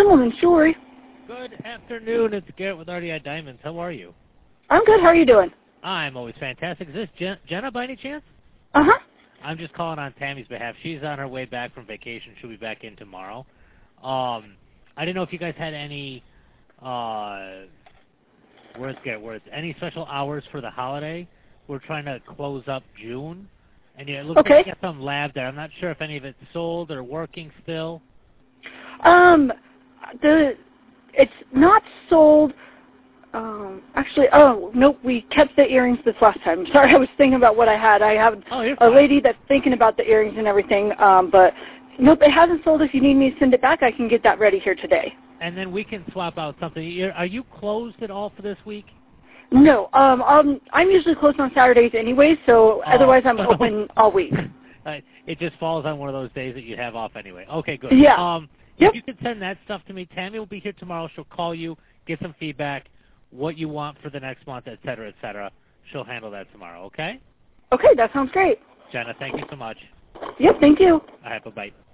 Zimmelman, Jewelry. Good afternoon. It's Garrett with RDI Diamonds. How are you? I'm good. How are you doing? I'm always fantastic. Is this Jenna by any chance? Uh-huh. I'm just calling on Tammy's behalf. She's on her way back from vacation. She'll be back in tomorrow. I didn't know if you guys had any, any special hours for the holiday. We're trying to close up June. And yeah, it looks like you got some lab there. I'm not sure if any of it's sold or working still. It's not sold. Actually, nope, we kept the earrings this last time. Sorry, I was thinking about what I had. I have a lady that's thinking about the earrings and everything, but nope, it hasn't sold. If you need me to send it back, I can get that ready here today. And then we can swap out something. Are you closed at all for this week? No, I'm usually closed on Saturdays anyway, so otherwise I'm open all week. It just falls on one of those days that you have off anyway. Okay, good. Yeah. If you can send that stuff to me, Tammy will be here tomorrow. She'll call you, get some feedback, what you want for the next month, et cetera, et cetera. She'll handle that tomorrow, okay? Okay, that sounds great. Jenna, thank you so much. Yep, thank you. All right, bye-bye.